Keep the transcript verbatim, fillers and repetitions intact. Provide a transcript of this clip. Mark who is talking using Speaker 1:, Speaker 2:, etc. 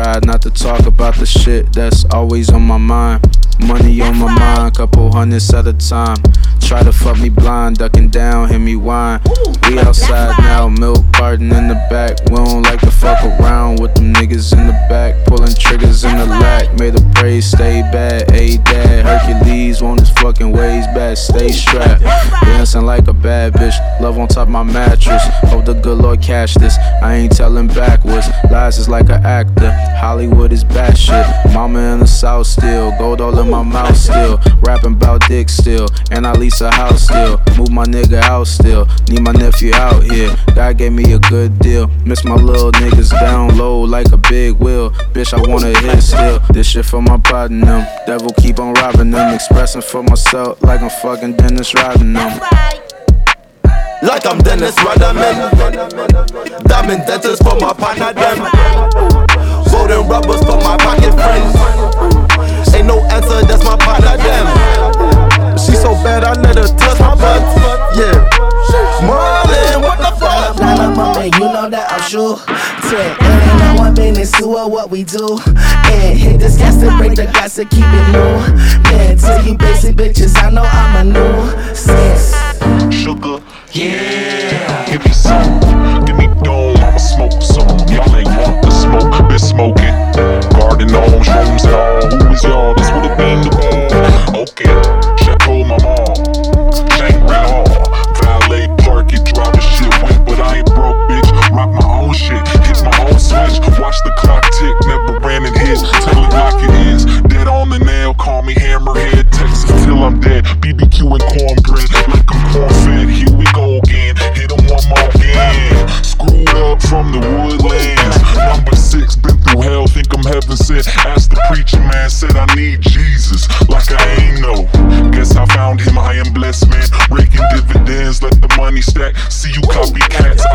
Speaker 1: Try not to talk about the shit that's always on my mind. Money on my mind, couple hundreds at a time. Try to fuck me blind, ducking down, hear me whine. We outside now, milk carton in the back. We don't like to fuck around with them niggas in the back. Pulling triggers in the lack, made a praise stay bad. Hey dad, Hercules on his fucking ways back. Stay strapped, dancing like a bad bitch. Love on top my mattress, hope the good Lord catch this. I ain't telling backwards, lies is like an actor. Hollywood is bad shit, mama in the south still. Gold all in my mouth still, rapping about dick still. And I lease a house still, move my nigga out still. Need my nephew out here, God gave me a good deal. Miss my little niggas down low like a big wheel. Bitch, I wanna hit still, this shit for my partner them. Devil keep on robbing them, expressing for myself like I'm fucking Dennis Rodman them.
Speaker 2: Like I'm Dennis Rodman. Diamond dentures for my partner them. Golden rubbers for my pocket friends. Ain't no answer, that's my partner them. She so bad I let her touch my butt. Yeah. Marlon, what the fuck?
Speaker 3: Line up my man, you know that I'm sure. Ten, it ain't no one business to what we do. And hit this gas to break the gas to keep it new. Man, tell you basic bitches, I know I'm a new sis.
Speaker 4: Sugar, yeah. Give me some, give me dome, I'ma smoke some. Y'all ain't want the smoke, been smoking. Garden gnomes, rooms and all. Who is y'all? That's what it mean to ball. Okay, Chateau my mom, Shangri-La, valet park it, driving shit went, but I ain't broke, bitch. Rock my own shit, hit my own switch. Watch the clock tick, never ran and hit. Tell it like it is, dead on the nail. Call me Hammerhead, Texas till I'm dead. B B Q and cornbread, like I'm corn fed. Here we go again, hit 'em one more again. Screwed up from the woodlands. Number six, been through hell, think I'm heaven sent. Asked the preacher man, said I need Jesus, like I ain't know. Guess I found him, I am blessed man. Raking dividends, let the money stack. See you copycats,